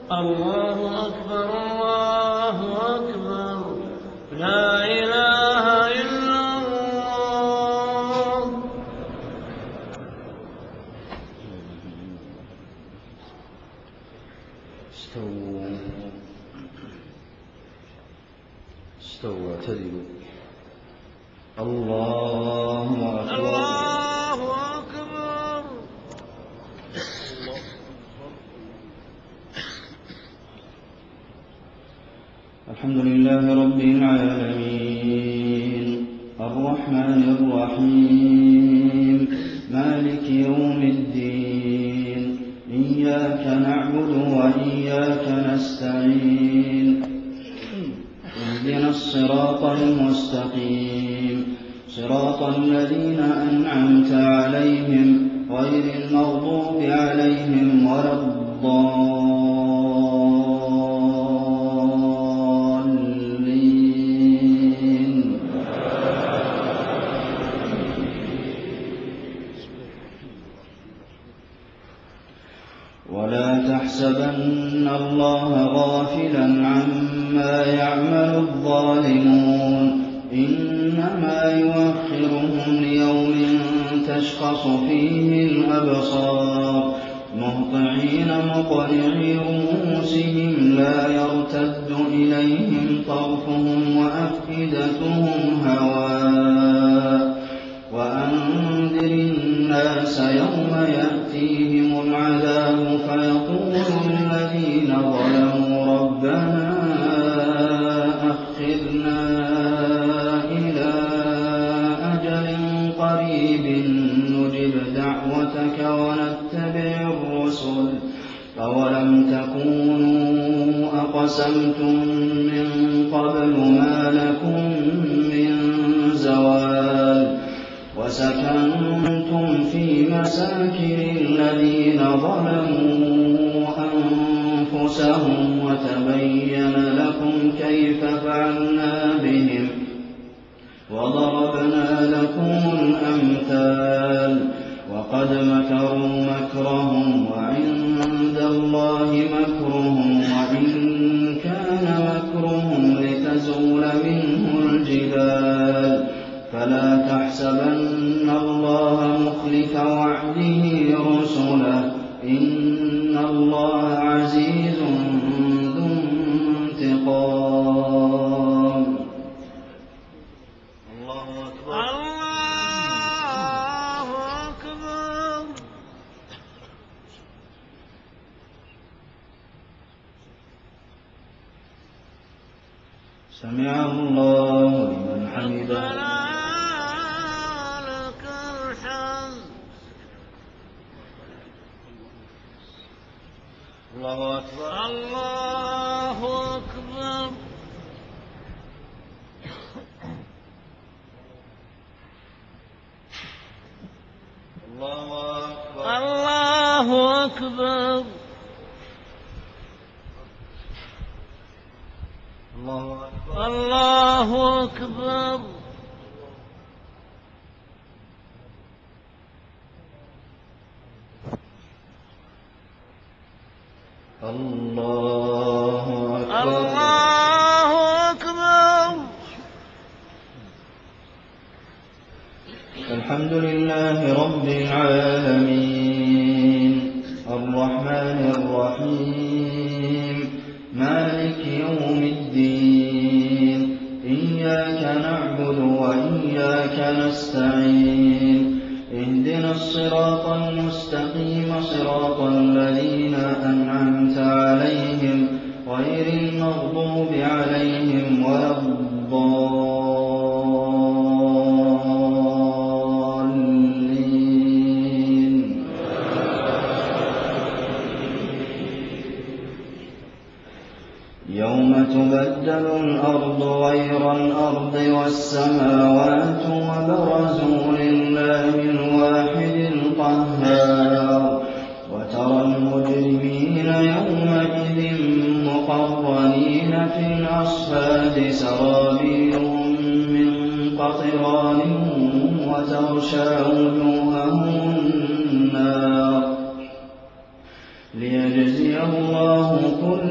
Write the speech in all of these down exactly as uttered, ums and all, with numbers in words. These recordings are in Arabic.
الله أكبر الله أكبر لا إله إلا الله. استووا استووا اعتدلوا. الله أكبر الله أكبر. الحمد لله رب العالمين الرحمن الرحيم مالك يوم الدين إياك نعبد وإياك نستعين اهدنا الصراط المستقيم صراط الذين أنعمت عليهم غير المغضوب عليهم ولا الضالين. ولا تحسبن الله غافلا عما يعمل الظالمون إنما يؤخرهم ليوم تشخص فيه الأبصار مهطعين مقنعي رؤوسهم لا يرتد إليهم طرفهم وأفئدتهم هواء. وأنذر الناس يوم يأتيهم العذاب فيقول الذين ظلموا ربنا أخرنا إلى أجل قريب نجب دعوتك ونتبع الرسل أولم تكونوا أقسمتم من قبل ما لكم من زوال وسكنتم في مساكن الذين ظلموا أنفسهم وتبين لكم كيف فعلنا بهم وضربنا لكم الأمثال وقد مكروا مكرهم وعند الله مكرهم وإن كان مكرهم لتزول منه الجبال فلا تحسبن الله مخلف وعده رسله إن الله عزيز ذو انتقام. الله أكبر الله أكبر. سمع الله لمن حمده. الله أكبر الله أكبر. الله أكبر الله أكبر. الله أكبر الله أكبر. الله أكبر. الله أكبر. الحمد لله رب العالمين الرحمن الرحيم مالك يوم الدين إياك نعبد وإياك نستعين اهدنا الصراط المستقيم صراط الذين أنعمت عليهم غير المغضوب عليهم ولا الضالين. يوم تبدل الأرض غير الأرض والسماوات وبرزوا لله الواحد القهار وترى المجرمين يومئذ مقرنين في الأصفاد سرابيلهم من قطران وتغشى وجوههم النار ليجزي الله كل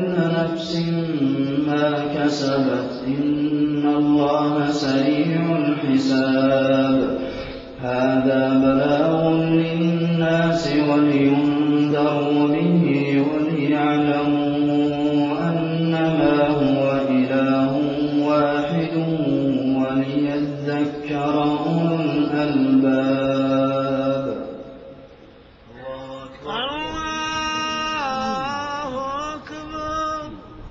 نَفْسٍ مَّا كَسَبَتْ ۚ إِنَّ اللَّهَ سَرِيعُ الْحِسَابِ هَٰذَا بَلَاغٌ لِّلنَّاسِ وَلِيُنذَرُوا بِهِ وَلِيَعْلَمُوا أَنَّمَا هُوَ إِلَٰهٌ وَاحِدٌ وَلِيَذَّكَّرَ أُولُو الْأَلْبَابِ. الله أكبر.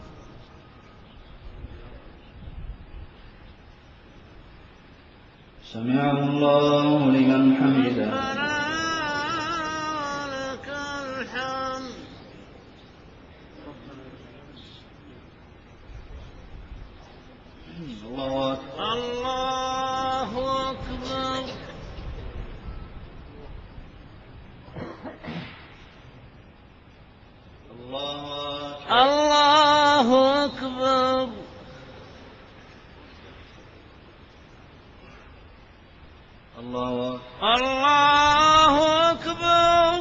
سمع الله لمن حمده. لك الحمد. الله أكبر. الله أكبر. الله أكبر. الله أكبر.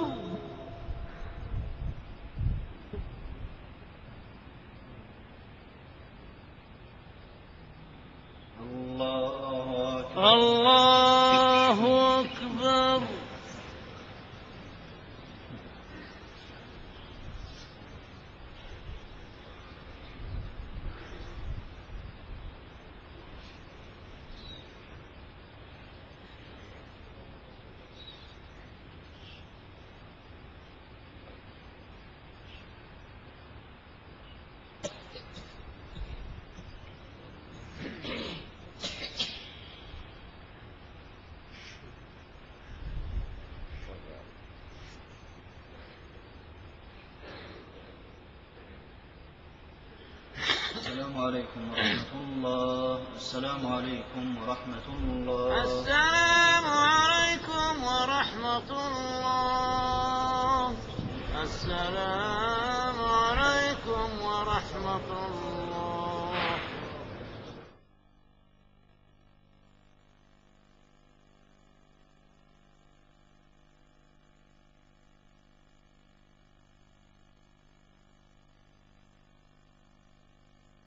الله أكبر. السلام عليكم ورحمة الله. السلام عليكم ورحمة الله. السلام عليكم ورحمة الله. السلام عليكم ورحمة الله.